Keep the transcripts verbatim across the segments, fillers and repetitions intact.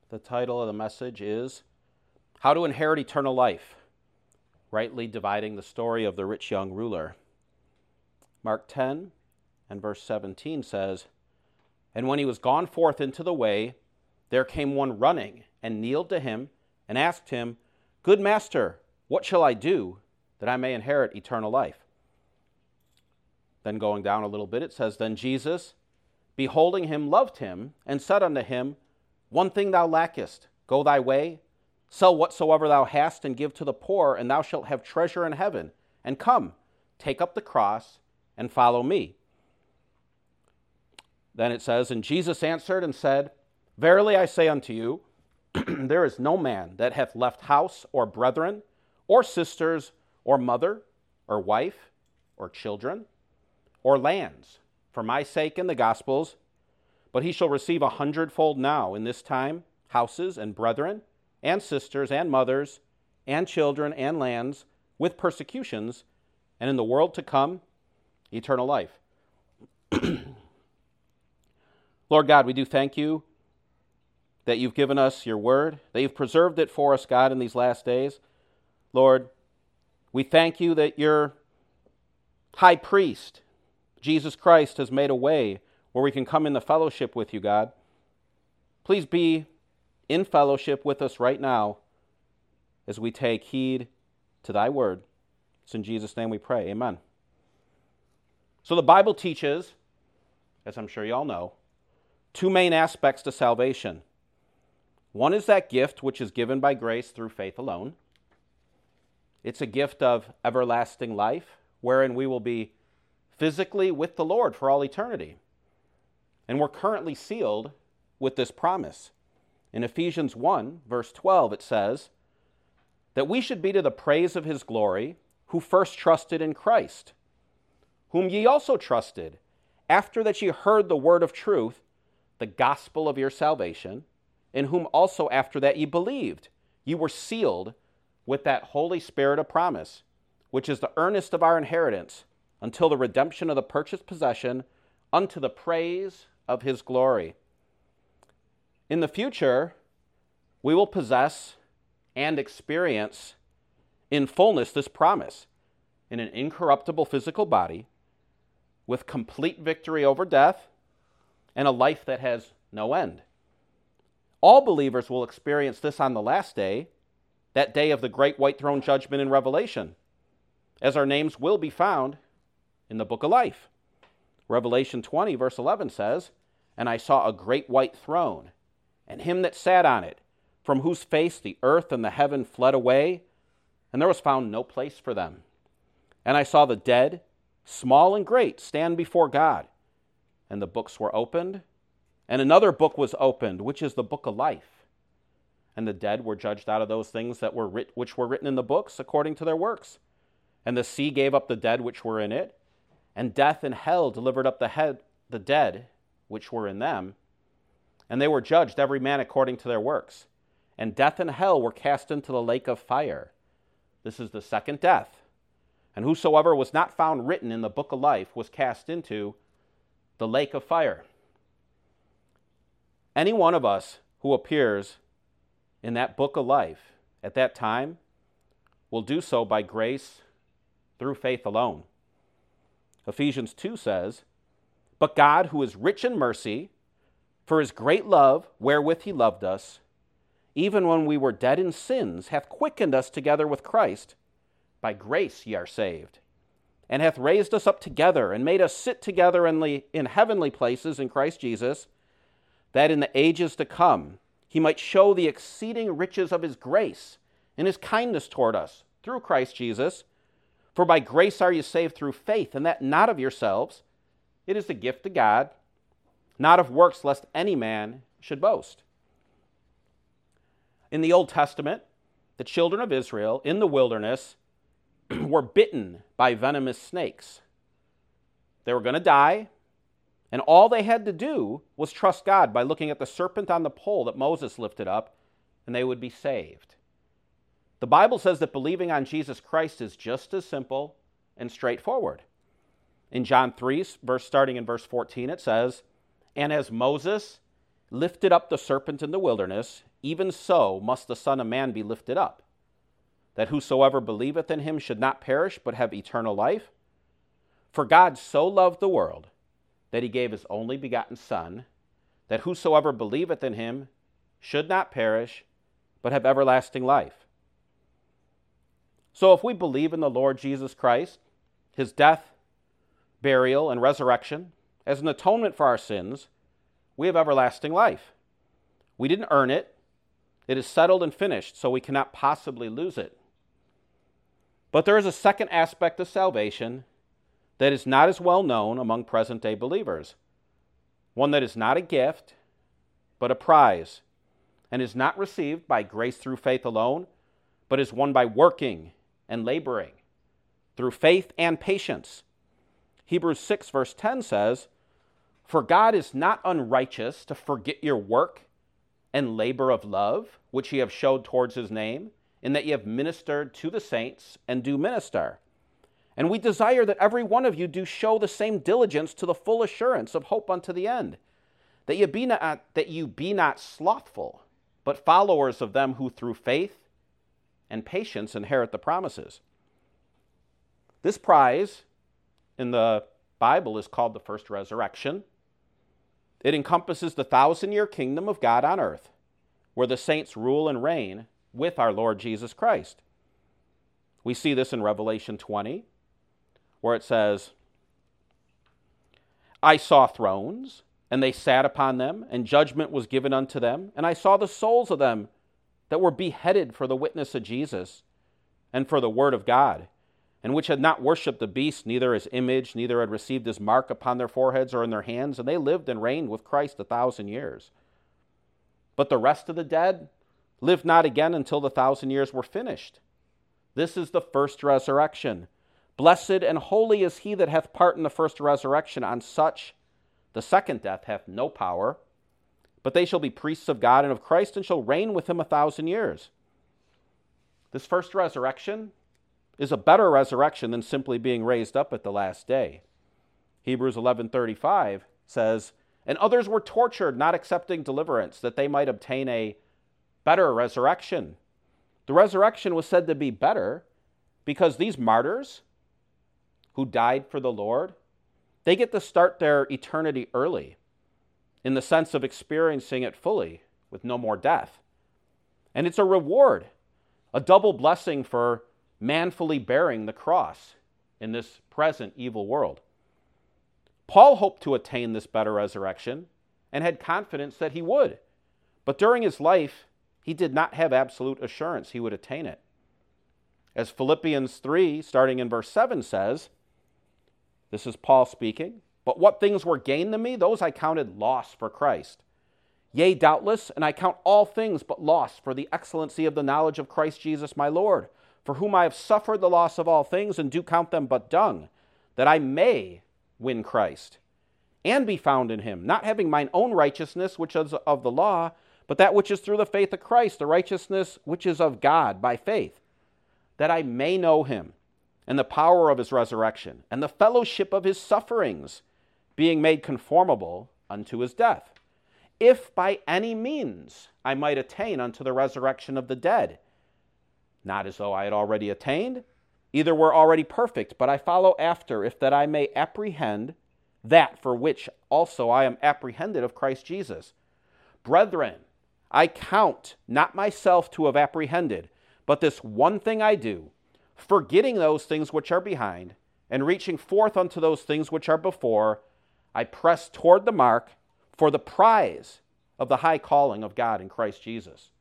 The title of the message is How to Inherit Eternal Life, rightly dividing the story of the rich young ruler. Mark ten and verse seventeen says, And when he was gone forth into the way, there came one running, and kneeled to him, and asked him, Good master, what shall I do, that I may inherit eternal life? Then going down a little bit, it says, Then Jesus, beholding him, loved him, and said unto him, One thing thou lackest, go thy way, sell whatsoever thou hast, and give to the poor, and thou shalt have treasure in heaven. And come, take up the cross, and follow me. Then it says, And Jesus answered and said, Verily I say unto you, there is no man that hath left house, or brethren, or sisters, or mother, or wife, or children, or lands, for my sake and the gospel's, but he shall receive a hundredfold now in this time, houses and brethren, and sisters, and mothers, and children, and lands, with persecutions, and in the world to come, eternal life. Lord God, we do thank you that you've given us your word, that you've preserved it for us, God, in these last days. Lord, we thank you that your high priest, Jesus Christ, has made a way where we can come in the fellowship with you, God. Please be in fellowship with us right now as we take heed to thy word. It's in Jesus' name we pray. Amen. So the Bible teaches, as I'm sure you all know, two main aspects to salvation. One is that gift which is given by grace through faith alone. It's a gift of everlasting life, wherein we will be physically with the Lord for all eternity. And we're currently sealed with this promise. In Ephesians one, verse twelve, it says that we should be to the praise of his glory, who first trusted in Christ, whom ye also trusted, after that ye heard the word of truth, the gospel of your salvation, in whom also after that ye believed, ye were sealed with that Holy Spirit of promise, which is the earnest of our inheritance, until the redemption of the purchased possession, unto the praise of his glory. In the future, we will possess and experience in fullness this promise, in an incorruptible physical body, with complete victory over death, and a life that has no end. All believers will experience this on the last day, that day of the great white throne judgment in Revelation, as our names will be found in the book of life. Revelation twenty, verse eleven says, And I saw a great white throne, and him that sat on it, from whose face the earth and the heaven fled away, and there was found no place for them. And I saw the dead, small and great, stand before God, and the books were opened, and another book was opened, which is the book of life. And the dead were judged out of those things that were writ- which were written in the books according to their works. And the sea gave up the dead which were in it, and death and hell delivered up the head, the dead which were in them. And they were judged every man according to their works. And death and hell were cast into the lake of fire. This is the second death. And whosoever was not found written in the book of life was cast into the lake of fire. Any one of us who appears in that book of life at that time will do so by grace through faith alone. Ephesians two says, But God, who is rich in mercy, for his great love wherewith he loved us, even when we were dead in sins, hath quickened us together with Christ. By grace ye are saved, and hath raised us up together, and made us sit together in, the, in heavenly places in Christ Jesus, that in the ages to come he might show the exceeding riches of his grace and his kindness toward us through Christ Jesus. For by grace are you saved through faith, and that not of yourselves. It is the gift of God, not of works, lest any man should boast. In the Old Testament, the children of Israel in the wilderness were bitten by venomous snakes. They were going to die, and all they had to do was trust God by looking at the serpent on the pole that Moses lifted up, and they would be saved. The Bible says that believing on Jesus Christ is just as simple and straightforward. In John three, verse starting in verse fourteen, it says, And as Moses lifted up the serpent in the wilderness, even so must the Son of Man be lifted up, that whosoever believeth in him should not perish, but have eternal life. For God so loved the world, that he gave his only begotten Son, that whosoever believeth in him should not perish, but have everlasting life. So if we believe in the Lord Jesus Christ, his death, burial, and resurrection, as an atonement for our sins, we have everlasting life. We didn't earn it. It is settled and finished, so we cannot possibly lose it. But there is a second aspect of salvation that is not as well known among present-day believers, one that is not a gift, but a prize, and is not received by grace through faith alone, but is won by working and laboring, through faith and patience. Hebrews six verse ten says, "For God is not unrighteous to forget your work and labor of love, which ye have showed towards his name, in that ye have ministered to the saints and do minister. And we desire that every one of you do show the same diligence to the full assurance of hope unto the end, that ye be not, that you be not slothful, but followers of them who through faith and patience inherit the promises." This prize in the Bible is called the first resurrection. It encompasses the thousand-year kingdom of God on earth, where the saints rule and reign with our Lord Jesus Christ. We see this in Revelation twenty, where it says, "I saw thrones, and they sat upon them, and judgment was given unto them. And I saw the souls of them that were beheaded for the witness of Jesus and for the word of God, and which had not worshipped the beast, neither his image, neither had received his mark upon their foreheads or in their hands. And they lived and reigned with Christ a thousand years. But the rest of the dead lived not again until the thousand years were finished. This is the first resurrection. Blessed and holy is he that hath part in the first resurrection. On such the second death hath no power, but they shall be priests of God and of Christ, and shall reign with him a thousand years." This first resurrection is a better resurrection than simply being raised up at the last day. Hebrews eleven thirty-five says, "And others were tortured, not accepting deliverance, that they might obtain a better resurrection." The resurrection was said to be better because these martyrs who died for the Lord, they get to start their eternity early in the sense of experiencing it fully with no more death. And it's a reward, a double blessing for manfully bearing the cross in this present evil world. Paul hoped to attain this better resurrection and had confidence that he would. But during his life, he did not have absolute assurance he would attain it. As Philippians three, starting in verse seven says, this is Paul speaking, "But what things were gain to me, those I counted loss for Christ. Yea, doubtless, and I count all things but loss for the excellency of the knowledge of Christ Jesus my Lord, for whom I have suffered the loss of all things, and do count them but dung, that I may win Christ, and be found in him, not having mine own righteousness, which is of the law, but that which is through the faith of Christ, the righteousness which is of God by faith, that I may know him, and the power of his resurrection, and the fellowship of his sufferings, being made conformable unto his death, if by any means I might attain unto the resurrection of the dead. Not as though I had already attained, either were already perfect, but I follow after, if that I may apprehend that for which also I am apprehended of Christ Jesus. Brethren, I count not myself to have apprehended, but this one thing I do, forgetting those things which are behind, and reaching forth unto those things which are before, I press toward the mark for the prize of the high calling of God in Christ Jesus."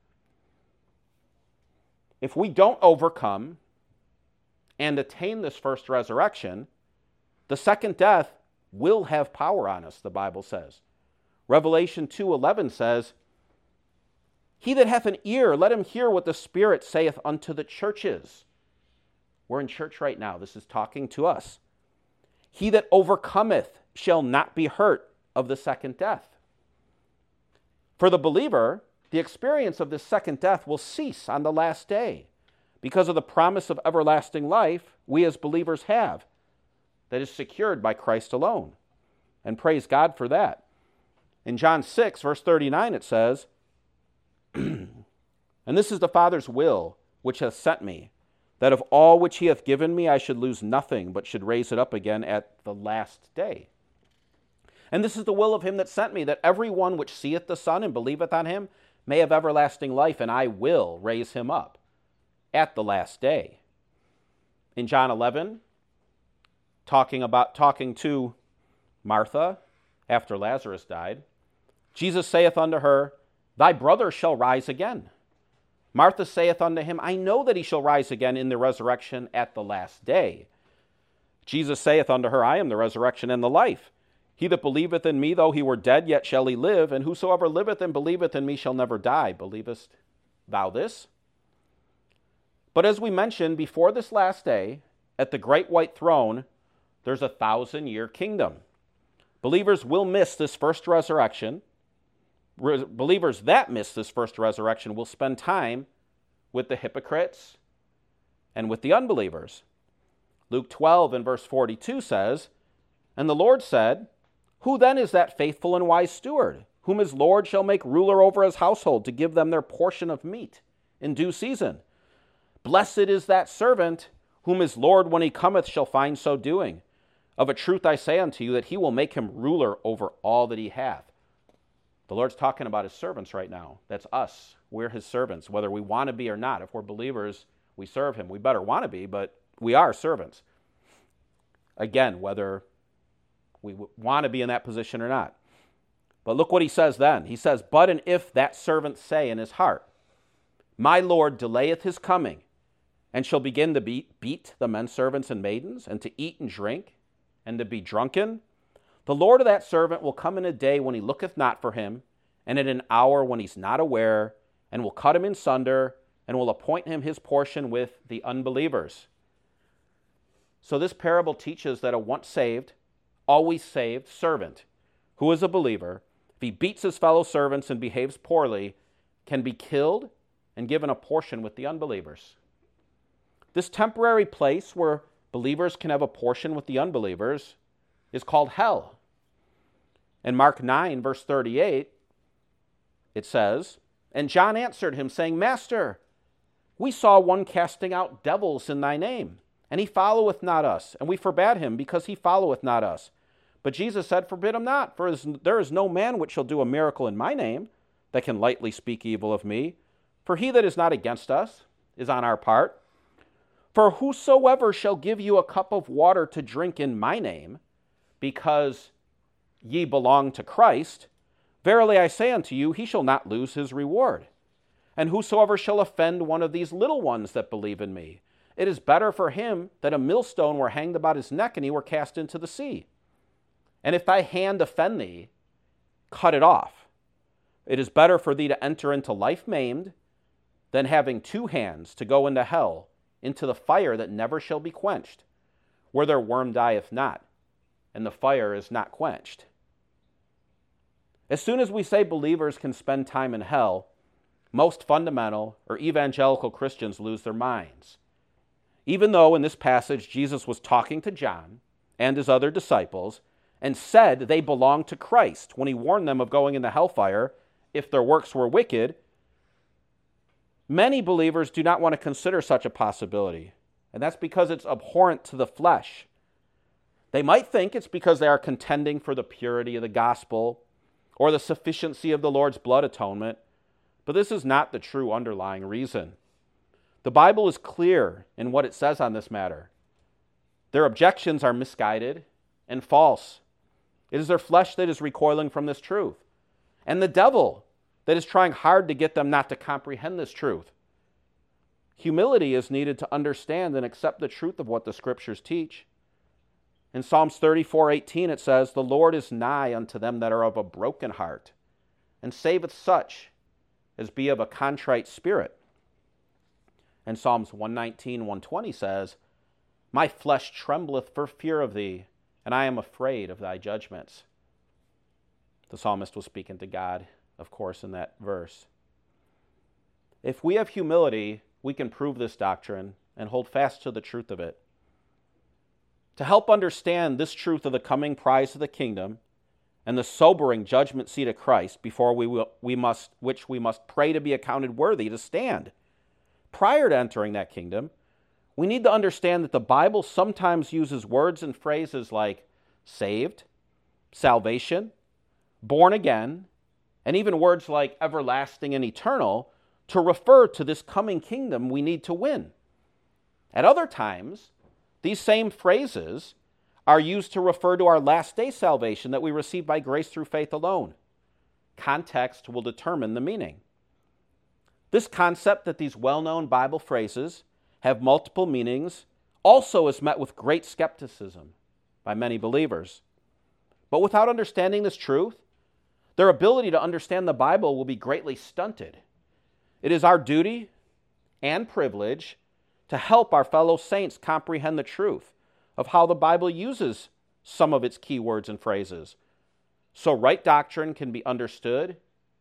If we don't overcome and attain this first resurrection, the second death will have power on us, the Bible says. Revelation two eleven says, "He that hath an ear, let him hear what the Spirit saith unto the churches." We're in church right now. This is talking to us. "He that overcometh shall not be hurt of the second death." For the believer, the experience of this second death will cease on the last day because of the promise of everlasting life we as believers have that is secured by Christ alone. And praise God for that. In John six, verse thirty-nine, it says, And this is the Father's will which hath sent me, that of all which he hath given me I should lose nothing, but should raise it up again at the last day. And this is the will of him that sent me, that every one which seeth the Son and believeth on him may have everlasting life, and I will raise him up at the last day. In John eleven, talking about talking to Martha after Lazarus died, Jesus saith unto her, Thy brother shall rise again. Martha saith unto him, I know that he shall rise again in the resurrection at the last day. Jesus saith unto her, I am the resurrection and the life. He that believeth in me, though he were dead, yet shall he live, and whosoever liveth and believeth in me shall never die. Believest thou this? But as we mentioned, before this last day, at the great white throne, there's a thousand-year kingdom. Believers will miss this first resurrection. Re- believers that miss this first resurrection will spend time with the hypocrites and with the unbelievers. Luke twelve and verse forty-two says, And the Lord said, Who then is that faithful and wise steward, whom his Lord shall make ruler over his household, to give them their portion of meat in due season? Blessed is that servant, whom his Lord, when he cometh, shall find so doing. Of a truth I say unto you, that he will make him ruler over all that he hath. The Lord's talking about his servants right now. That's us. We're his servants, whether we want to be or not. If we're believers, we serve him. We better want to be, but we are servants. Again, whether we want to be in that position or not. But look what he says then. He says, But and if that servant say in his heart, My Lord delayeth his coming, and shall begin to beat, beat the men servants and maidens, and to eat and drink, and to be drunken, the Lord of that servant will come in a day when he looketh not for him, and in an hour when he's not aware, and will cut him in sunder, and will appoint him his portion with the unbelievers. So this parable teaches that a once saved, always saved servant, who is a believer, if he beats his fellow servants and behaves poorly, can be killed and given a portion with the unbelievers. This temporary place where believers can have a portion with the unbelievers is called hell. In Mark nine, verse thirty-eight, it says, And John answered him, saying, Master, we saw one casting out devils in thy name, and he followeth not us. And we forbade him, because he followeth not us. But Jesus said, Forbid him not, for there is no man which shall do a miracle in my name that can lightly speak evil of me. For he that is not against us is on our part. For whosoever shall give you a cup of water to drink in my name, because ye belong to Christ, verily I say unto you, he shall not lose his reward. And whosoever shall offend one of these little ones that believe in me, it is better for him that a millstone were hanged about his neck and he were cast into the sea. And if thy hand offend thee, cut it off. It is better for thee to enter into life maimed than having two hands to go into hell, into the fire that never shall be quenched, where their worm dieth not, and the fire is not quenched. As soon as we say believers can spend time in hell, most fundamental or evangelical Christians lose their minds. Even though in this passage Jesus was talking to John and his other disciples and said they belonged to Christ when he warned them of going into hellfire if their works were wicked, many believers do not want to consider such a possibility, and that's because it's abhorrent to the flesh. They might think it's because they are contending for the purity of the gospel or the sufficiency of the Lord's blood atonement, but this is not the true underlying reason. The Bible is clear in what it says on this matter. Their objections are misguided and false. It is their flesh that is recoiling from this truth, and the devil that is trying hard to get them not to comprehend this truth. Humility is needed to understand and accept the truth of what the Scriptures teach. In Psalms thirty-four eighteen it says, The Lord is nigh unto them that are of a broken heart, and saveth such as be of a contrite spirit. And Psalms one nineteen, one twenty says, My flesh trembleth for fear of thee, and I am afraid of thy judgments. The psalmist was speaking to God, of course, in that verse. If we have humility, we can prove this doctrine and hold fast to the truth of it. To help understand this truth of the coming prize of the kingdom and the sobering judgment seat of Christ, before we, will, we must, which we must pray to be accounted worthy to stand. Prior to entering that kingdom, we need to understand that the Bible sometimes uses words and phrases like saved, salvation, born again, and even words like everlasting and eternal to refer to this coming kingdom we need to win. At other times, these same phrases are used to refer to our last day salvation that we receive by grace through faith alone. Context will determine the meaning. This concept that these well-known Bible phrases have multiple meanings also is met with great skepticism by many believers. But without understanding this truth, their ability to understand the Bible will be greatly stunted. It is our duty and privilege to help our fellow saints comprehend the truth of how the Bible uses some of its key words and phrases, so right doctrine can be understood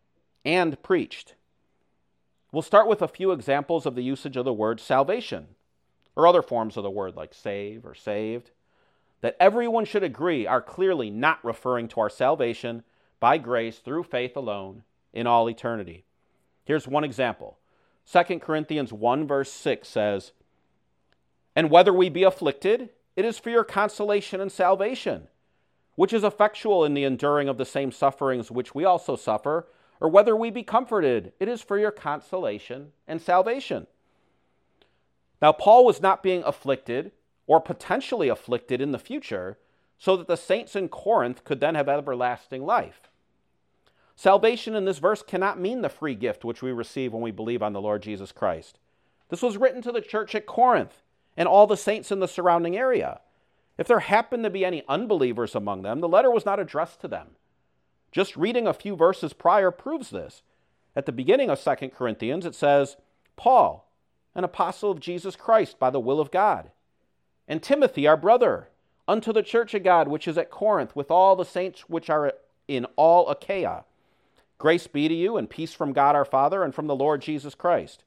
and preached. We'll start with a few examples of the usage of the word salvation, or other forms of the word like save or saved, that everyone should agree are clearly not referring to our salvation by grace through faith alone in all eternity. Here's one example. Second Corinthians one verse six says, "And whether we be afflicted, it is for your consolation and salvation, which is effectual in the enduring of the same sufferings which we also suffer, or whether we be comforted, it is for your consolation and salvation." Now, Paul was not being afflicted or potentially afflicted in the future so that the saints in Corinth could then have everlasting life. Salvation in this verse cannot mean the free gift which we receive when we believe on the Lord Jesus Christ. This was written to the church at Corinth and all the saints in the surrounding area. If there happened to be any unbelievers among them, the letter was not addressed to them. Just reading a few verses prior proves this. At the beginning of Second Corinthians, it says, "Paul, an apostle of Jesus Christ by the will of God, and Timothy, our brother, unto the church of God which is at Corinth, with all the saints which are in all Achaia. Grace be to you, and peace from God our Father and from the Lord Jesus Christ."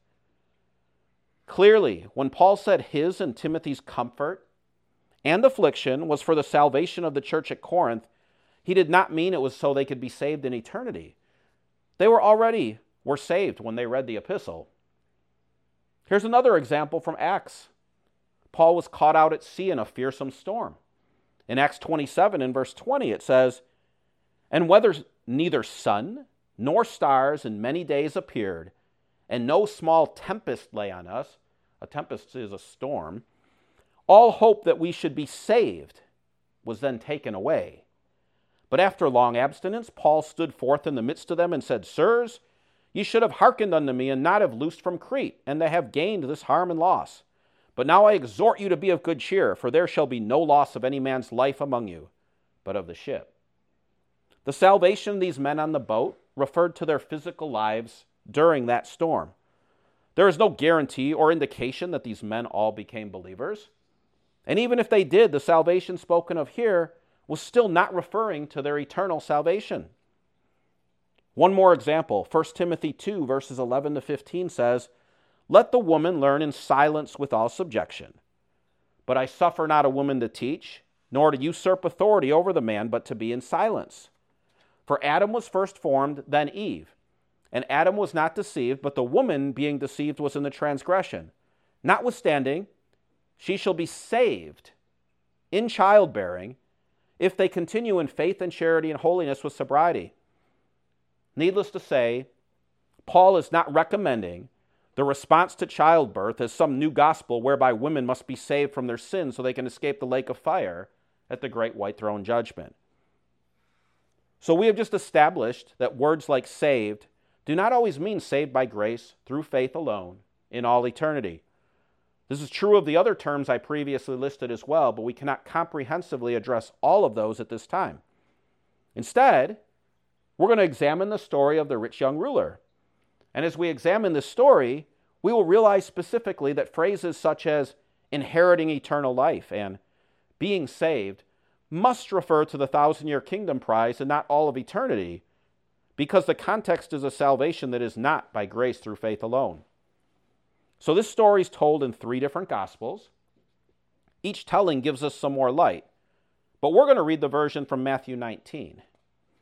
Clearly, when Paul said his and Timothy's comfort and affliction was for the salvation of the church at Corinth, he did not mean it was so they could be saved in eternity. They were already were saved when they read the epistle. Here's another example from Acts. Paul was caught out at sea in a fearsome storm. In Acts twenty-seven, in verse twenty, it says, "And whether neither sun nor stars in many days appeared, and no small tempest lay on us," a tempest is a storm, "all hope that we should be saved was then taken away. But after long abstinence, Paul stood forth in the midst of them and said, Sirs, ye should have hearkened unto me, and not have loosed from Crete, and they have gained this harm and loss. But now I exhort you to be of good cheer, for there shall be no loss of any man's life among you, but of the ship." The salvation of these men on the boat referred to their physical lives during that storm. There is no guarantee or indication that these men all became believers. And even if they did, the salvation spoken of here was still not referring to their eternal salvation. One more example, First Timothy two, verses eleven to fifteen says, "Let the woman learn in silence with all subjection. But I suffer not a woman to teach, nor to usurp authority over the man, but to be in silence. For Adam was first formed, then Eve. And Adam was not deceived, but the woman being deceived was in the transgression. Notwithstanding, she shall be saved in childbearing if they continue in faith and charity and holiness with sobriety." Needless to say, Paul is not recommending the response to childbirth as some new gospel whereby women must be saved from their sins so they can escape the lake of fire at the great white throne judgment. So we have just established that words like saved do not always mean saved by grace through faith alone in all eternity. This is true of the other terms I previously listed as well, but we cannot comprehensively address all of those at this time. Instead, we're going to examine the story of the rich young ruler. And as we examine this story, we will realize specifically that phrases such as inheriting eternal life and being saved must refer to the thousand-year kingdom prize and not all of eternity, because the context is a salvation that is not by grace through faith alone. So this story is told in three different Gospels. Each telling gives us some more light, but we're going to read the version from Matthew nineteen.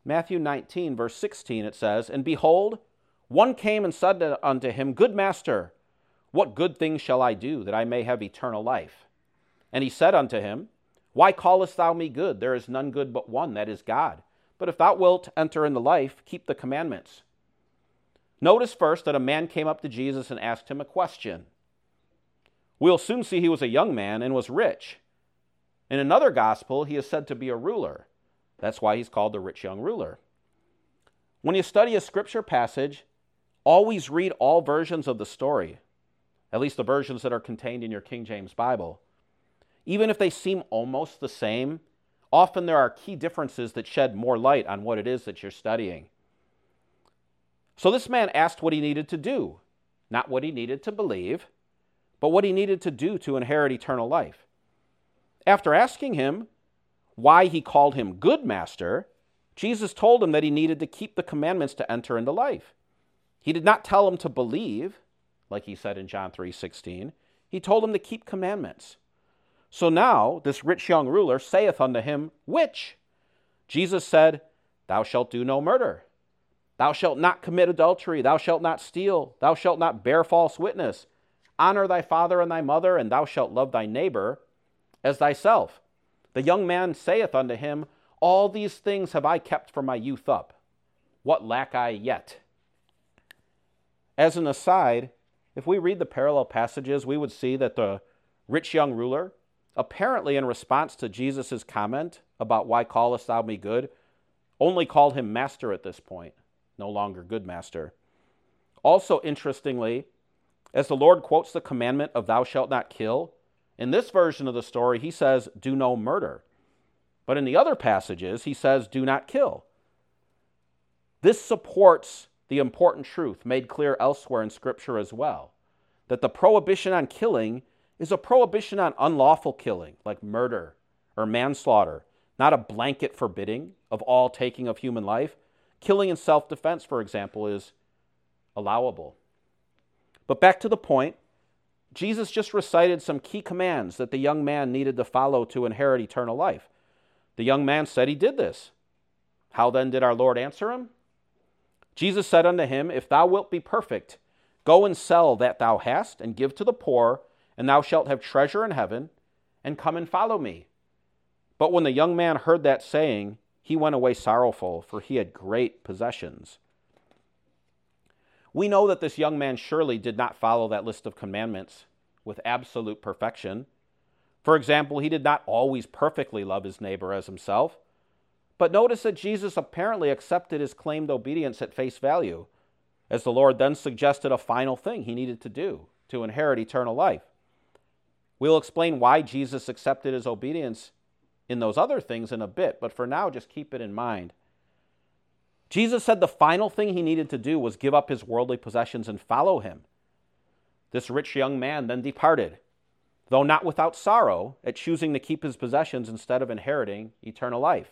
Matthew nineteen, verse sixteen, it says, "And behold, one came and said unto him, Good master, what good things shall I do, that I may have eternal life? And he said unto him, Why callest thou me good? There is none good but one, that is God. But if thou wilt enter into life, keep the commandments." Notice first that a man came up to Jesus and asked him a question. We'll soon see he was a young man and was rich. In another gospel, he is said to be a ruler. That's why he's called the rich young ruler. When you study a scripture passage, always read all versions of the story, at least the versions that are contained in your King James Bible. Even if they seem almost the same, often there are key differences that shed more light on what it is that you're studying. So this man asked what he needed to do, not what he needed to believe, but what he needed to do to inherit eternal life. After asking him why he called him good master, Jesus told him that he needed to keep the commandments to enter into life. He did not tell him to believe, like he said in John three sixteen. He told him to keep commandments. So now this rich young ruler saith unto him, Which? Jesus said, Thou shalt do no murder. Thou shalt not commit adultery. Thou shalt not steal. Thou shalt not bear false witness. Honor thy father and thy mother, and thou shalt love thy neighbor as thyself. The young man saith unto him, All these things have I kept from my youth up. What lack I yet? As an aside, if we read the parallel passages, we would see that the rich young ruler, apparently in response to Jesus' comment about why callest thou me good, only called him master at this point, no longer good master. Also, interestingly, as the Lord quotes the commandment of thou shalt not kill, in this version of the story, he says, do no murder. But in the other passages, he says, do not kill. This supports the important truth made clear elsewhere in Scripture as well, that the prohibition on killing is a prohibition on unlawful killing, like murder or manslaughter, not a blanket forbidding of all taking of human life. Killing in self-defense, for example, is allowable. But back to the point, Jesus just recited some key commands that the young man needed to follow to inherit eternal life. The young man said he did this. How then did our Lord answer him? Jesus said unto him, If thou wilt be perfect, go and sell that thou hast, and give to the poor, and thou shalt have treasure in heaven, and come and follow me. But when the young man heard that saying, he went away sorrowful, for he had great possessions. We know that this young man surely did not follow that list of commandments with absolute perfection. For example, he did not always perfectly love his neighbor as himself. But notice that Jesus apparently accepted his claimed obedience at face value, as the Lord then suggested a final thing he needed to do to inherit eternal life. We'll explain why Jesus accepted his obedience in those other things in a bit, but for now, just keep it in mind. Jesus said the final thing he needed to do was give up his worldly possessions and follow him. This rich young man then departed, though not without sorrow, at choosing to keep his possessions instead of inheriting eternal life.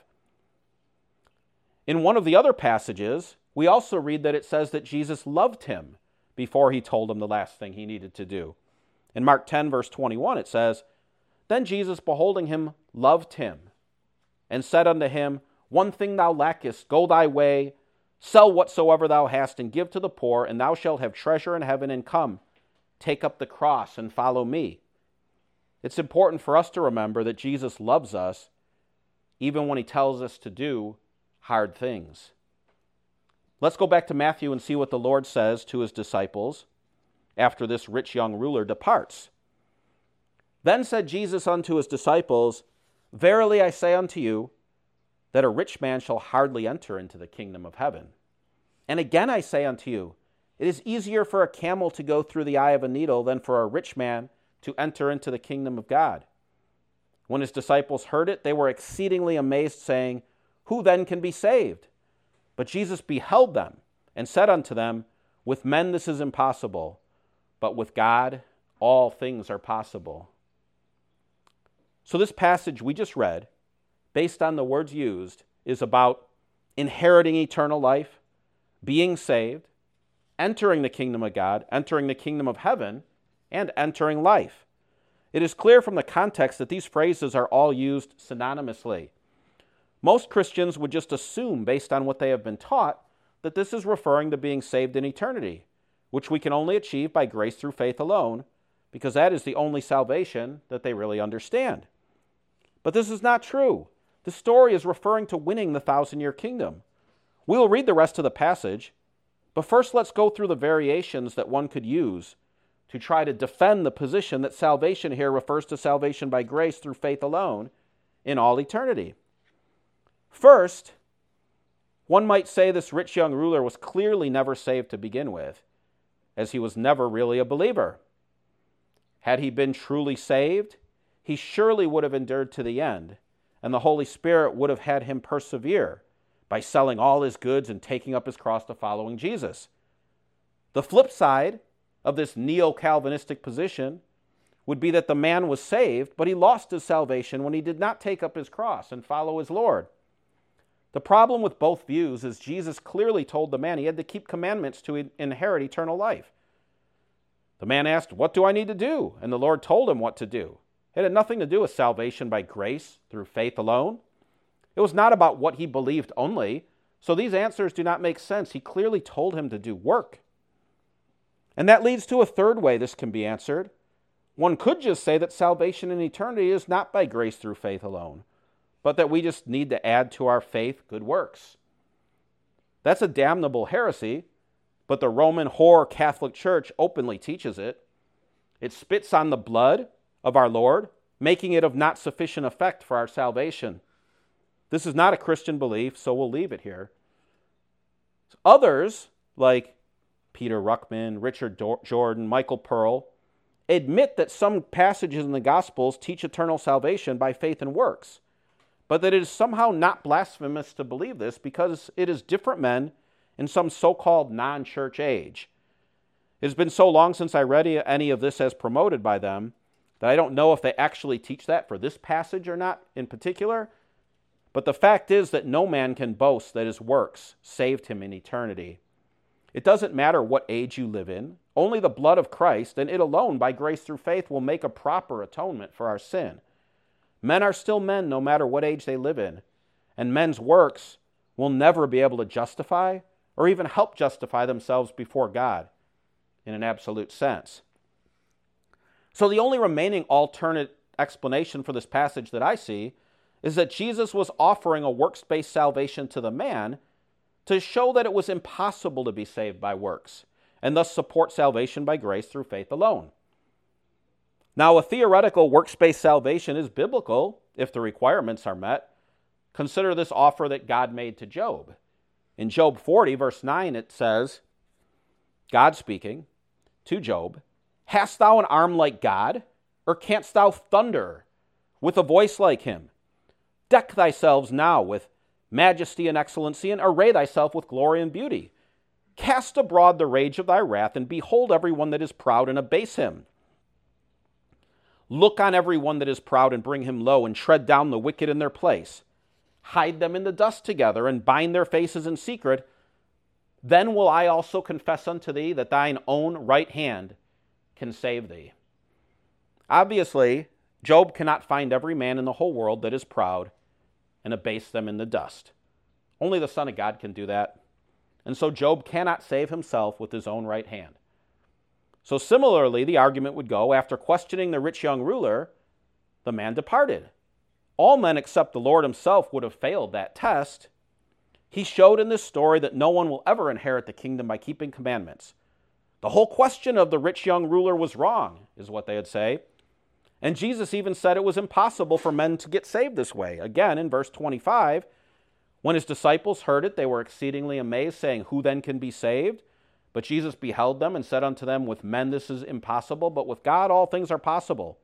In one of the other passages, we also read that it says that Jesus loved him before he told him the last thing he needed to do. In Mark ten, verse twenty-one, it says, Then Jesus, beholding him, loved him, and said unto him, One thing thou lackest, go thy way, sell whatsoever thou hast, and give to the poor, and thou shalt have treasure in heaven, and come, take up the cross, and follow me. It's important for us to remember that Jesus loves us, even when he tells us to do hard things. Let's go back to Matthew and see what the Lord says to his disciples after this rich young ruler departs. Then said Jesus unto his disciples, Verily I say unto you, that a rich man shall hardly enter into the kingdom of heaven. And again I say unto you, it is easier for a camel to go through the eye of a needle than for a rich man to enter into the kingdom of God. When his disciples heard it, they were exceedingly amazed, saying, Who then can be saved? But Jesus beheld them, and said unto them, With men this is impossible, but with God all things are possible. So this passage we just read, based on the words used, is about inheriting eternal life, being saved, entering the kingdom of God, entering the kingdom of heaven, and entering life. It is clear from the context that these phrases are all used synonymously. Most Christians would just assume, based on what they have been taught, that this is referring to being saved in eternity, which we can only achieve by grace through faith alone, because that is the only salvation that they really understand. But this is not true. The story is referring to winning the thousand-year kingdom. We will read the rest of the passage, but first let's go through the variations that one could use to try to defend the position that salvation here refers to salvation by grace through faith alone in all eternity. First, one might say this rich young ruler was clearly never saved to begin with, as he was never really a believer. Had he been truly saved, he surely would have endured to the end, and the Holy Spirit would have had him persevere by selling all his goods and taking up his cross to following Jesus. The flip side of this neo-Calvinistic position would be that the man was saved, but he lost his salvation when he did not take up his cross and follow his Lord. The problem with both views is Jesus clearly told the man he had to keep commandments to inherit eternal life. The man asked, "What do I need to do?" And the Lord told him what to do. It had nothing to do with salvation by grace through faith alone. It was not about what he believed only. So these answers do not make sense. He clearly told him to do work. And that leads to a third way this can be answered. One could just say that salvation in eternity is not by grace through faith alone, but that we just need to add to our faith good works. That's a damnable heresy, but the Roman whore Catholic Church openly teaches it. It spits on the blood of our Lord, making it of not sufficient effect for our salvation. This is not a Christian belief, so we'll leave it here. Others, like Peter Ruckman, Richard Jordan, Michael Pearl, admit that some passages in the Gospels teach eternal salvation by faith and works, but that it is somehow not blasphemous to believe this because it is different men in some so-called non-church age. It has been so long since I read any of this as promoted by them that I don't know if they actually teach that for this passage or not in particular, but the fact is that no man can boast that his works saved him in eternity. It doesn't matter what age you live in. Only the blood of Christ, and it alone by grace through faith, will make a proper atonement for our sin. Men are still men no matter what age they live in, and men's works will never be able to justify or even help justify themselves before God in an absolute sense. So the only remaining alternate explanation for this passage that I see is that Jesus was offering a works-based salvation to the man to show that it was impossible to be saved by works, and thus support salvation by grace through faith alone. Now, a theoretical works-based salvation is biblical if the requirements are met. Consider this offer that God made to Job. In Job forty, verse nine, it says, God speaking to Job, "Hast thou an arm like God, or canst thou thunder with a voice like him? Deck thyself now with majesty and excellency, and array thyself with glory and beauty. Cast abroad the rage of thy wrath, and behold every one that is proud, and abase him. Look on every one that is proud, and bring him low, and tread down the wicked in their place. Hide them in the dust together, and bind their faces in secret. Then will I also confess unto thee that thine own right hand can save thee." Obviously, Job cannot find every man in the whole world that is proud and abase them in the dust. Only the Son of God can do that. And so Job cannot save himself with his own right hand. So similarly, the argument would go, after questioning the rich young ruler, the man departed. All men except the Lord himself would have failed that test. He showed in this story that no one will ever inherit the kingdom by keeping commandments. The whole question of the rich young ruler was wrong, is what they would say. And Jesus even said it was impossible for men to get saved this way. Again, in verse twenty-five, when his disciples heard it, they were exceedingly amazed, saying, "Who then can be saved?" But Jesus beheld them and said unto them, "With men this is impossible, but with God all things are possible."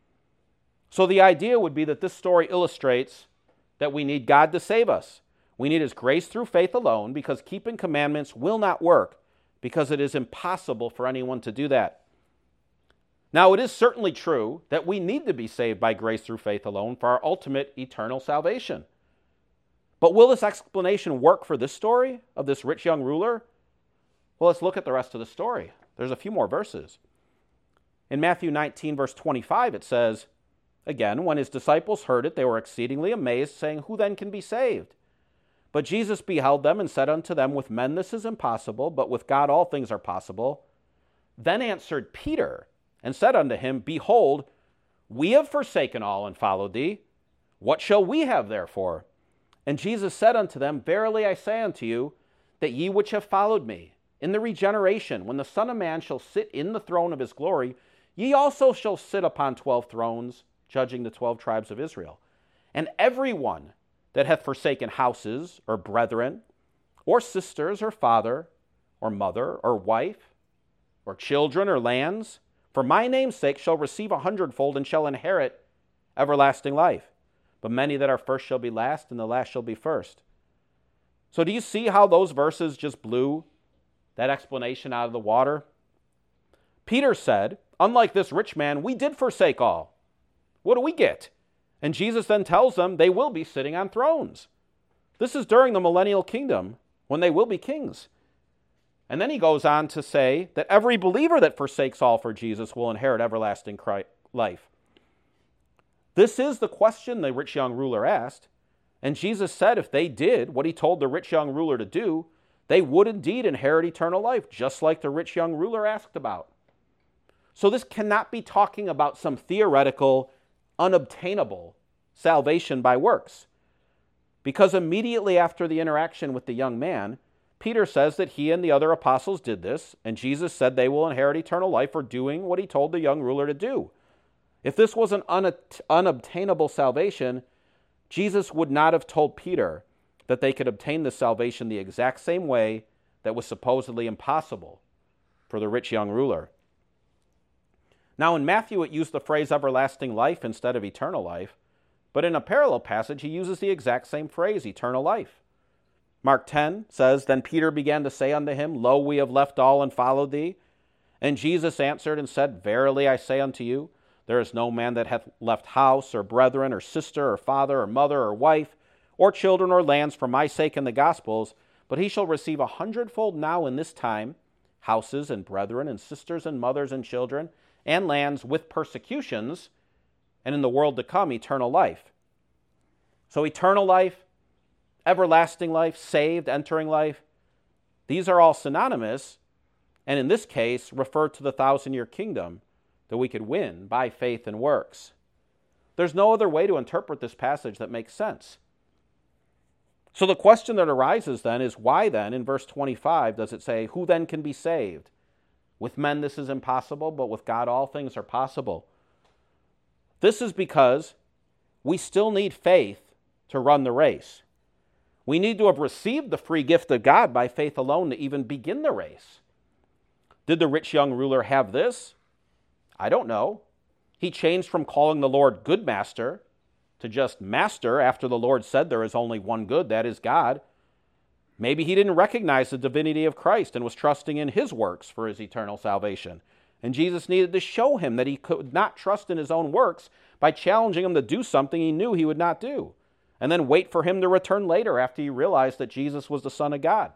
So the idea would be that this story illustrates that we need God to save us. We need his grace through faith alone, because keeping commandments will not work, because it is impossible for anyone to do that. Now, it is certainly true that we need to be saved by grace through faith alone for our ultimate eternal salvation. But will this explanation work for this story of this rich young ruler? Well, let's look at the rest of the story. There's a few more verses. In Matthew nineteen, verse twenty-five, it says, Again, when his disciples heard it, they were exceedingly amazed, saying, Who then can be saved? But Jesus beheld them and said unto them, With men this is impossible, but with God all things are possible. Then answered Peter and said unto him, Behold, we have forsaken all and followed thee. What shall we have therefore? And Jesus said unto them, Verily I say unto you, that ye which have followed me, in the regeneration, when the Son of Man shall sit in the throne of his glory, ye also shall sit upon twelve thrones, judging the twelve tribes of Israel. And every one that hath forsaken houses, or brethren, or sisters, or father, or mother, or wife, or children, or lands, for my name's sake shall receive a hundredfold, and shall inherit everlasting life. But many that are first shall be last, and the last shall be first. So do you see how those verses just blew that explanation out of the water? Peter said, unlike this rich man, we did forsake all. What do we get? And Jesus then tells them they will be sitting on thrones. This is during the millennial kingdom, when they will be kings. And then he goes on to say that every believer that forsakes all for Jesus will inherit everlasting life. This is the question the rich young ruler asked. And Jesus said if they did what he told the rich young ruler to do, they would indeed inherit eternal life, just like the rich young ruler asked about. So this cannot be talking about some theoretical, unobtainable salvation by works. Because immediately after the interaction with the young man, Peter says that he and the other apostles did this, and Jesus said they will inherit eternal life for doing what he told the young ruler to do. If this was an un- unobtainable salvation, Jesus would not have told Peter that they could obtain this salvation the exact same way that was supposedly impossible for the rich young ruler. Now in Matthew it used the phrase everlasting life instead of eternal life, but in a parallel passage he uses the exact same phrase, eternal life. Mark ten says, Then Peter began to say unto him, Lo, we have left all and followed thee. And Jesus answered and said, Verily I say unto you, there is no man that hath left house, or brethren, or sister, or father, or mother, or wife, or children, or lands for my sake and the gospel's, but he shall receive a hundredfold now in this time, houses, and brethren, and sisters, and mothers, and children, and lands with persecutions, and in the world to come, eternal life. So eternal life, everlasting life, saved, entering life, these are all synonymous, and in this case, refer to the thousand-year kingdom that we could win by faith and works. There's no other way to interpret this passage that makes sense. So the question that arises then is, why then, in verse twenty-five, does it say, Who then can be saved? With men this is impossible, but with God all things are possible. This is because we still need faith to run the race. We need to have received the free gift of God by faith alone to even begin the race. Did the rich young ruler have this? I don't know. He changed from calling the Lord good master to just master after the Lord said there is only one good, that is God. Maybe he didn't recognize the divinity of Christ and was trusting in his works for his eternal salvation. And Jesus needed to show him that he could not trust in his own works by challenging him to do something he knew he would not do, and then wait for him to return later after he realized that Jesus was the Son of God.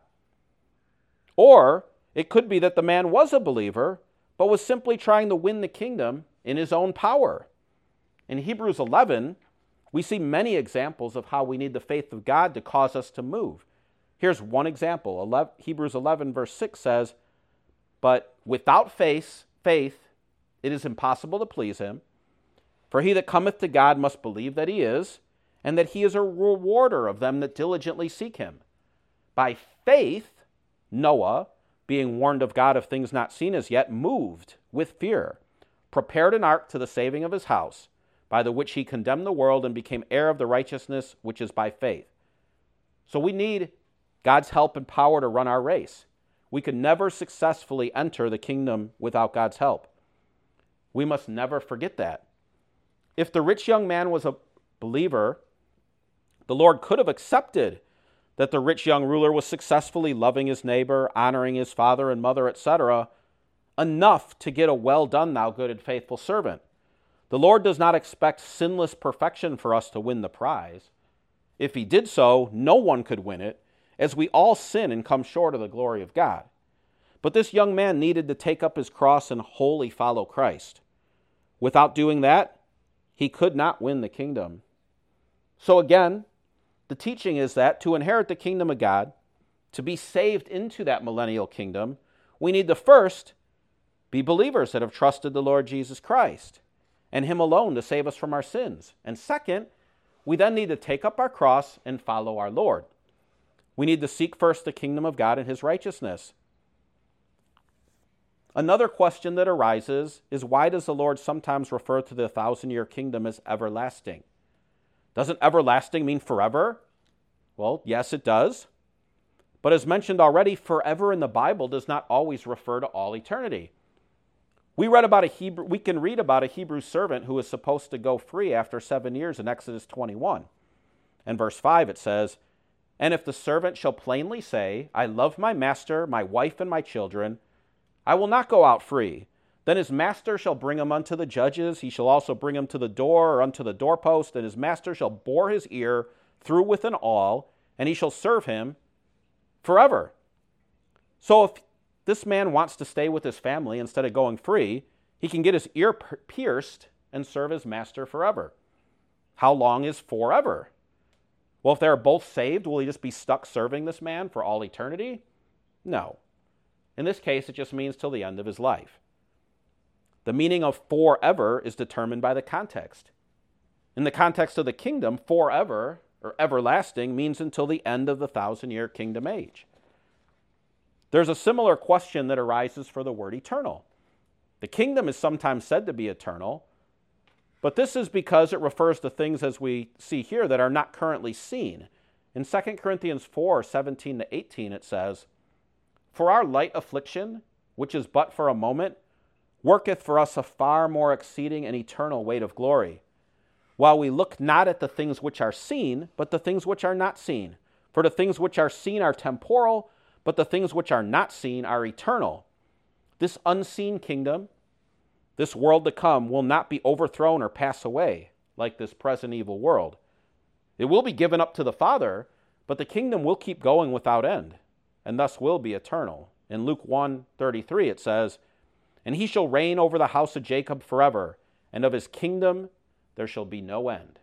Or it could be that the man was a believer, but was simply trying to win the kingdom in his own power. In Hebrews eleven, we see many examples of how we need the faith of God to cause us to move. Here's one example. Hebrews eleven verse six says, But without faith, faith, it is impossible to please him. For he that cometh to God must believe that he is, and that he is a rewarder of them that diligently seek him. By faith, Noah, being warned of God of things not seen as yet, moved with fear, prepared an ark to the saving of his house, by the which he condemned the world and became heir of the righteousness which is by faith. So we need God's help and power to run our race. We could never successfully enter the kingdom without God's help. We must never forget that. If the rich young man was a believer, the Lord could have accepted that the rich young ruler was successfully loving his neighbor, honoring his father and mother, et cetera, enough to get a well done, thou good and faithful servant. The Lord does not expect sinless perfection for us to win the prize. If he did so, no one could win it, as we all sin and come short of the glory of God. But this young man needed to take up his cross and wholly follow Christ. Without doing that, he could not win the kingdom. So again, the teaching is that to inherit the kingdom of God, to be saved into that millennial kingdom, we need to first be believers that have trusted the Lord Jesus Christ and him alone to save us from our sins. And second, we then need to take up our cross and follow our Lord. We need to seek first the kingdom of God and his righteousness. Another question that arises is, why does the Lord sometimes refer to the thousand-year kingdom as everlasting? Doesn't everlasting mean forever? Well, yes, it does. But as mentioned already, forever in the Bible does not always refer to all eternity. We read about a Hebrew, we can read about a Hebrew servant who is supposed to go free after seven years in Exodus twenty-one. In verse five it says, "And if the servant shall plainly say, I love my master, my wife, and my children, I will not go out free. Then his master shall bring him unto the judges. He shall also bring him to the door or unto the doorpost, and his master shall bore his ear through with an awl, and he shall serve him forever." So if this man wants to stay with his family instead of going free, he can get his ear pierced and serve his master forever. How long is forever? Well, if they're both saved, will he just be stuck serving this man for all eternity? No. In this case, it just means till the end of his life. The meaning of forever is determined by the context. In the context of the kingdom, forever or everlasting means until the end of the thousand-year kingdom age. There's a similar question that arises for the word eternal. The kingdom is sometimes said to be eternal, but this is because it refers to things, as we see here, that are not currently seen. In Second Corinthians four, seventeen to eighteen, it says, "For our light affliction, which is but for a moment, worketh for us a far more exceeding and eternal weight of glory, while we look not at the things which are seen, but the things which are not seen. For the things which are seen are temporal, but the things which are not seen are eternal." This unseen kingdom, this world to come, will not be overthrown or pass away like this present evil world. It will be given up to the Father, but the kingdom will keep going without end, and thus will be eternal. In Luke one thirty-three it says, "And he shall reign over the house of Jacob forever, and of his kingdom there shall be no end."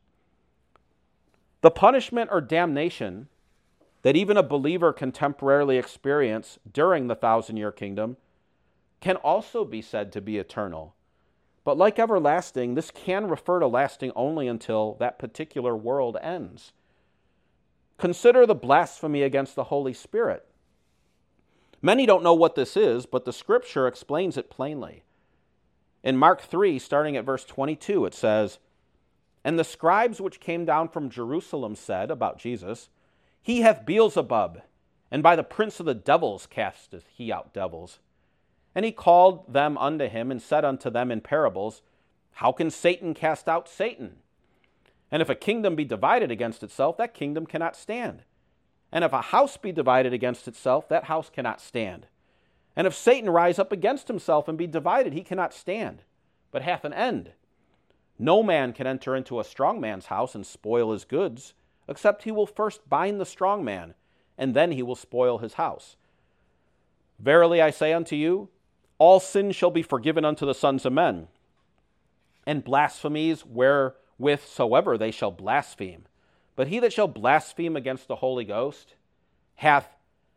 The punishment or damnation that even a believer can temporarily experience during the thousand-year kingdom can also be said to be eternal. But like everlasting, this can refer to lasting only until that particular world ends. Consider the blasphemy against the Holy Spirit. Many don't know what this is, but the Scripture explains it plainly. In Mark three, starting at verse twenty-two, it says, "And the scribes which came down from Jerusalem said," about Jesus, "He hath Beelzebub, and by the prince of the devils casteth he out devils. And he called them unto him, and said unto them in parables, How can Satan cast out Satan? And if a kingdom be divided against itself, that kingdom cannot stand. And if a house be divided against itself, that house cannot stand. And if Satan rise up against himself and be divided, he cannot stand, but hath an end. No man can enter into a strong man's house and spoil his goods, except he will first bind the strong man, and then he will spoil his house. Verily I say unto you, all sin shall be forgiven unto the sons of men, and blasphemies wherewith soever they shall blaspheme. But he that shall blaspheme against the Holy Ghost hath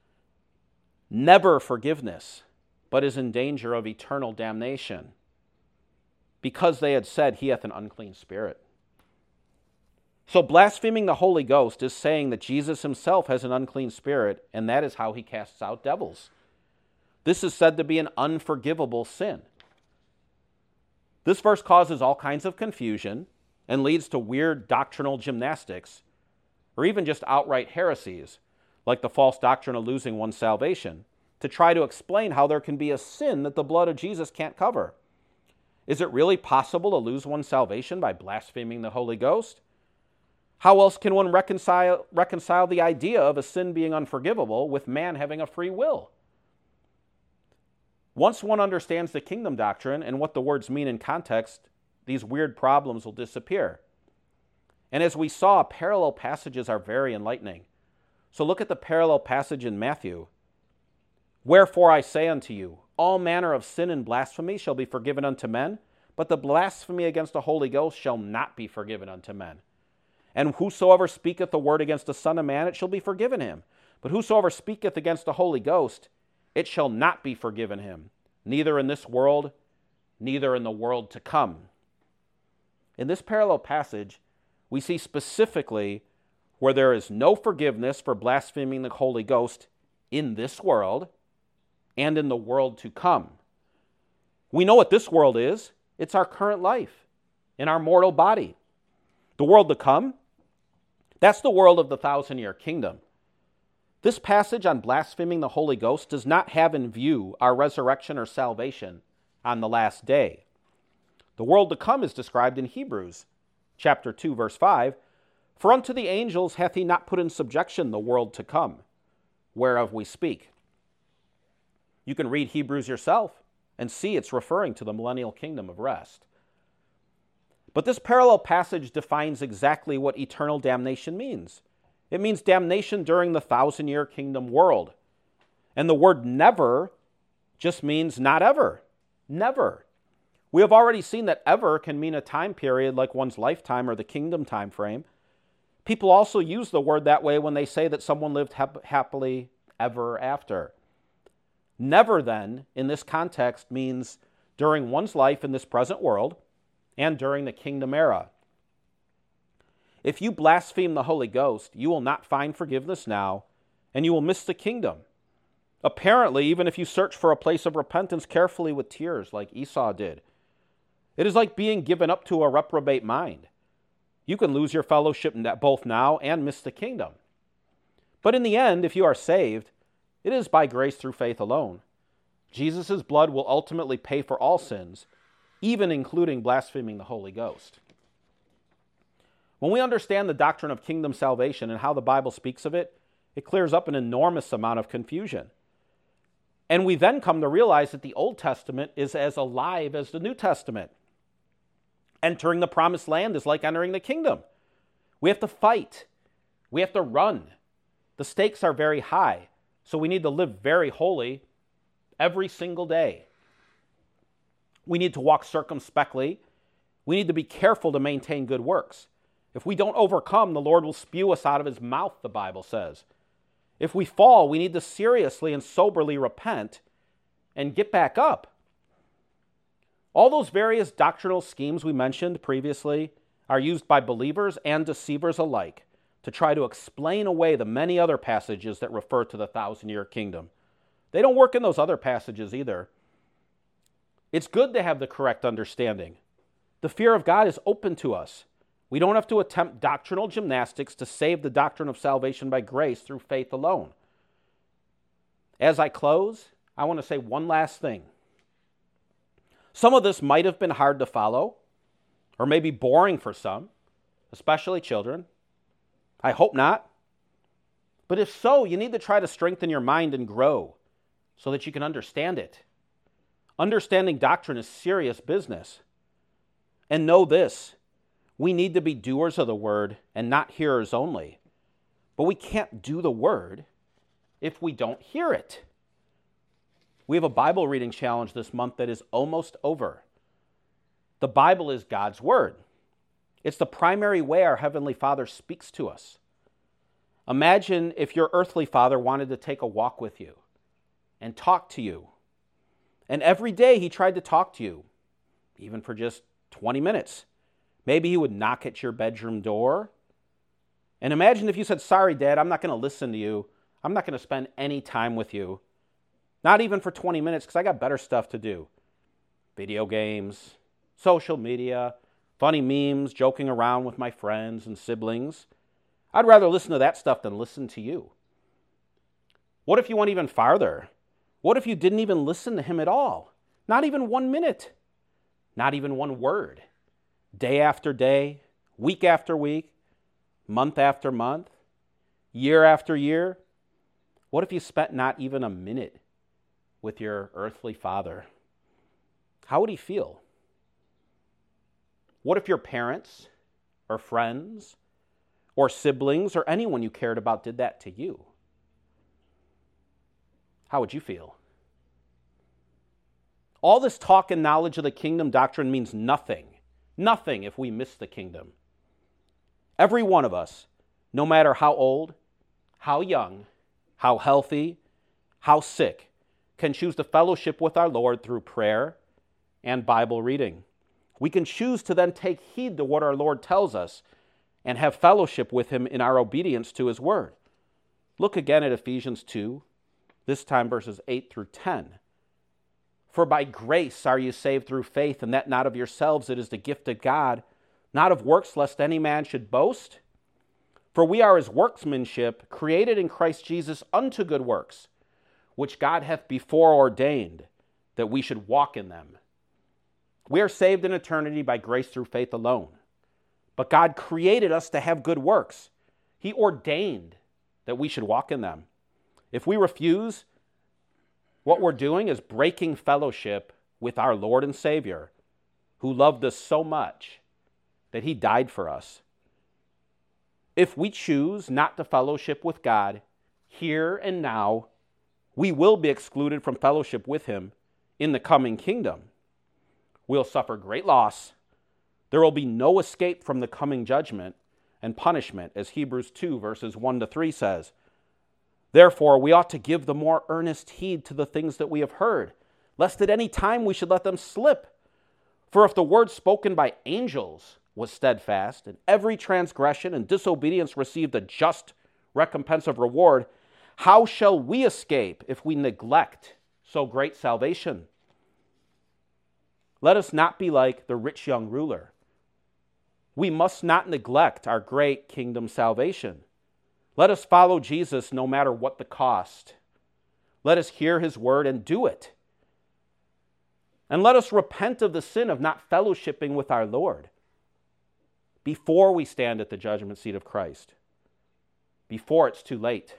never forgiveness, but is in danger of eternal damnation, because they had said, He hath an unclean spirit." So blaspheming the Holy Ghost is saying that Jesus himself has an unclean spirit, and that is how he casts out devils. This is said to be an unforgivable sin. This verse causes all kinds of confusion and leads to weird doctrinal gymnastics, or even just outright heresies, like the false doctrine of losing one's salvation, to try to explain how there can be a sin that the blood of Jesus can't cover. Is it really possible to lose one's salvation by blaspheming the Holy Ghost? How else can one reconcile, reconcile the idea of a sin being unforgivable with man having a free will? Once one understands the kingdom doctrine and what the words mean in context, these weird problems will disappear. And as we saw, parallel passages are very enlightening. So look at the parallel passage in Matthew. "Wherefore I say unto you, all manner of sin and blasphemy shall be forgiven unto men, but the blasphemy against the Holy Ghost shall not be forgiven unto men. And whosoever speaketh the word against the Son of Man, it shall be forgiven him. But whosoever speaketh against the Holy Ghost, it shall not be forgiven him, neither in this world, neither in the world to come. In this parallel passage, we see specifically where there is no forgiveness for blaspheming the Holy Ghost in this world and in the world to come. We know what this world is. It's our current life in our mortal body. The world to come, that's the world of the thousand-year kingdom. This passage on blaspheming the Holy Ghost does not have in view our resurrection or salvation on the last day. The world to come is described in Hebrews chapter two, verse five. For unto the angels hath he not put in subjection the world to come, whereof we speak. You can read Hebrews yourself and see it's referring to the millennial kingdom of rest. But this parallel passage defines exactly what eternal damnation means. It means damnation during the thousand-year kingdom world. And the word never just means not ever. Never. We have already seen that ever can mean a time period like one's lifetime or the kingdom time frame. People also use the word that way when they say that someone lived hap- happily ever after. Never, then, in this context, means during one's life in this present world and during the kingdom era. If you blaspheme the Holy Ghost, you will not find forgiveness now, and you will miss the kingdom. Apparently, even if you search for a place of repentance carefully with tears, like Esau did, it is like being given up to a reprobate mind. You can lose your fellowship both now and miss the kingdom. But in the end, if you are saved, it is by grace through faith alone. Jesus' blood will ultimately pay for all sins, even including blaspheming the Holy Ghost. When we understand the doctrine of kingdom salvation and how the Bible speaks of it, it clears up an enormous amount of confusion. And we then come to realize that the Old Testament is as alive as the New Testament. Entering the promised land is like entering the kingdom. We have to fight. We have to run. The stakes are very high, so we need to live very holy every single day. We need to walk circumspectly. We need to be careful to maintain good works. If we don't overcome, the Lord will spew us out of his mouth, the Bible says. If we fall, we need to seriously and soberly repent and get back up. All those various doctrinal schemes we mentioned previously are used by believers and deceivers alike to try to explain away the many other passages that refer to the thousand-year kingdom. They don't work in those other passages either. It's good to have the correct understanding. The fear of God is open to us. We don't have to attempt doctrinal gymnastics to save the doctrine of salvation by grace through faith alone. As I close, I want to say one last thing. Some of this might have been hard to follow, or maybe boring for some, especially children. I hope not. But if so, you need to try to strengthen your mind and grow so that you can understand it. Understanding doctrine is serious business. And know this, we need to be doers of the word and not hearers only. But we can't do the word if we don't hear it. We have a Bible reading challenge this month that is almost over. The Bible is God's word. It's the primary way our Heavenly Father speaks to us. Imagine if your earthly father wanted to take a walk with you and talk to you. And every day he tried to talk to you, even for just twenty minutes. Maybe he would knock at your bedroom door. And imagine if you said, sorry, Dad, I'm not going to listen to you. I'm not going to spend any time with you. Not even for twenty minutes, because I got better stuff to do. Video games, social media, funny memes, joking around with my friends and siblings. I'd rather listen to that stuff than listen to you. What if you went even farther? What if you didn't even listen to him at all? Not even one minute. Not even one word. Day after day, week after week, month after month, year after year. What if you spent not even a minute with your earthly father? How would he feel? What if your parents or friends or siblings or anyone you cared about did that to you? How would you feel? All this talk and knowledge of the kingdom doctrine means nothing. Nothing if we miss the kingdom. Every one of us, no matter how old, how young, how healthy, how sick, can choose to fellowship with our Lord through prayer and Bible reading. We can choose to then take heed to what our Lord tells us and have fellowship with him in our obedience to his word. Look again at Ephesians two, this time verses eight through ten. For by grace are you saved through faith, and that not of yourselves, it is the gift of God, not of works, lest any man should boast. For we are his workmanship, created in Christ Jesus unto good works, which God hath before ordained, that we should walk in them. We are saved in eternity by grace through faith alone. But God created us to have good works. He ordained that we should walk in them. If we refuse, what we're doing is breaking fellowship with our Lord and Savior, who loved us so much that he died for us. If we choose not to fellowship with God here and now, we will be excluded from fellowship with him in the coming kingdom. We'll suffer great loss. There will be no escape from the coming judgment and punishment, as Hebrews two, verses one to three says. Therefore, we ought to give the more earnest heed to the things that we have heard, lest at any time we should let them slip. For if the word spoken by angels was steadfast, and every transgression and disobedience received a just recompense of reward, how shall we escape if we neglect so great salvation? Let us not be like the rich young ruler. We must not neglect our great kingdom salvation. Let us follow Jesus no matter what the cost. Let us hear his word and do it. And let us repent of the sin of not fellowshipping with our Lord before we stand at the judgment seat of Christ, before it's too late.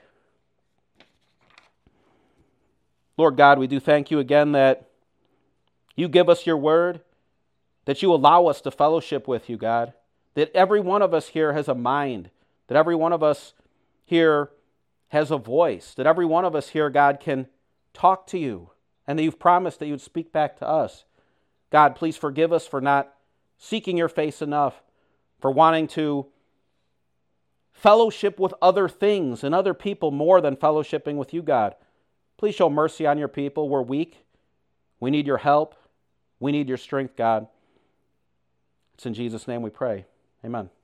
Lord God, we do thank you again that you give us your word, that you allow us to fellowship with you, God, that every one of us here has a mind, that every one of us here has a voice, that every one of us here, God, can talk to you, and that you've promised that you'd speak back to us. God, please forgive us for not seeking your face enough, for wanting to fellowship with other things and other people more than fellowshipping with you, God. Please show mercy on your people. We're weak. We need your help. We need your strength, God. It's in Jesus' name we pray. Amen.